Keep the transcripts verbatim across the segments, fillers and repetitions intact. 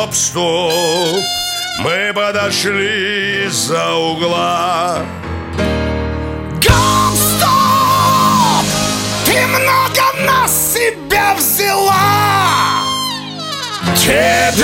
Гоп-стоп, мы подошли из-за угла. Гоп-стоп, ты много на себя взяла. Теперь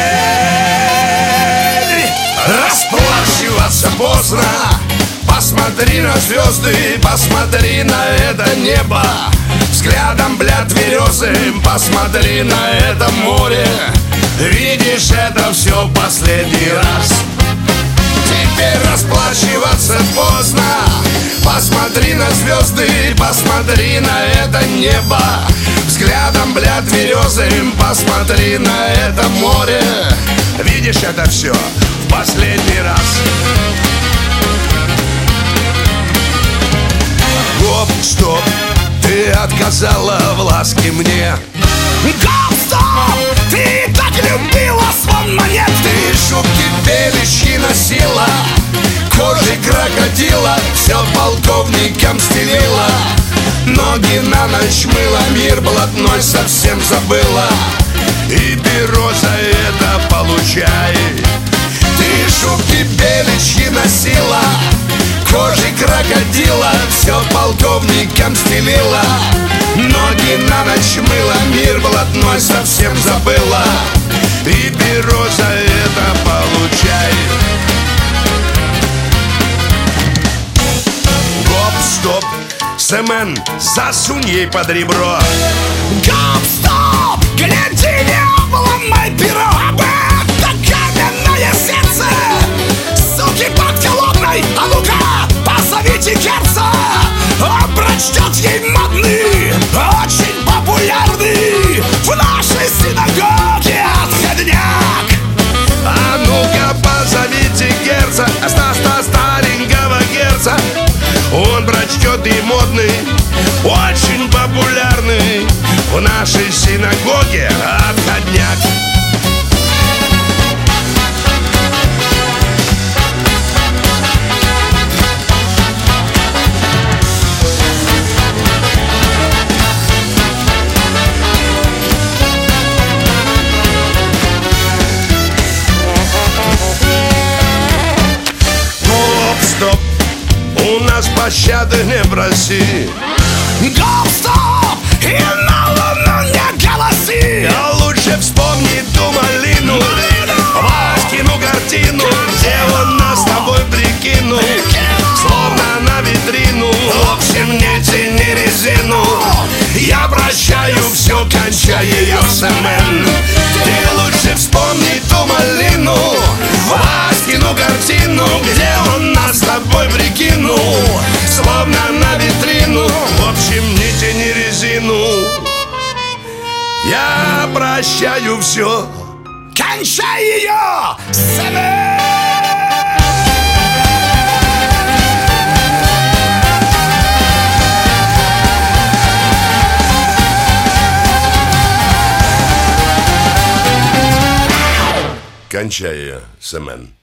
расплачиваться поздно. Посмотри на звезды, посмотри на это небо. Взглядом, бля, тверезым, посмотри на это море. Видишь, это все в последний раз. Теперь расплачиваться поздно. Посмотри на звезды, посмотри на это небо. Взглядом, бля, тверезым, посмотри на это море. Видишь, это все в последний раз. Гоп-стоп, ты отказала в ласке мне. Гоп-стоп, ты так любила звон монет. Ты шубки беличьи носила, кожи крокодила, все полковникам стелила. Ноги на ночь мыла, мир блатной совсем забыла. И перо за это получай. Ты шубки беличьи носила, кожи крокодила, все полковникам стелила. Ноги на ночь мыла, мир блатной совсем забыла. И перо за это получай. Гоп-стоп, Семен, засунь ей под ребро. Гоп-стоп, гляди, не обломай перо. Об это каменное сердце, суки бактилотной. А ну-ка, позовите Керца, он прочтет ей модный, очень популярный в нашей синагоге отходняк. А ну-ка, позовите Герца, ста-ста старенького Герца. Он прочтет и модный, очень популярный в нашей синагоге отходняк. Гоп-стоп, у нас пощады не проси. Гоп-стоп, и на луну не голоси. А лучше вспомни ту малину, Васькину картину, где он нас с тобой прикинул, словно на витрину. В общем, не тяни резину, я прощаю все, кончай ее, Семен. Ты лучше вспомни ту малину, Васькину картину, где он нас с тобой прикинул, словно на витрину. В общем, не тяни резину, я прощаю все. Кончай ее, Семен! Кончай ее, Семен.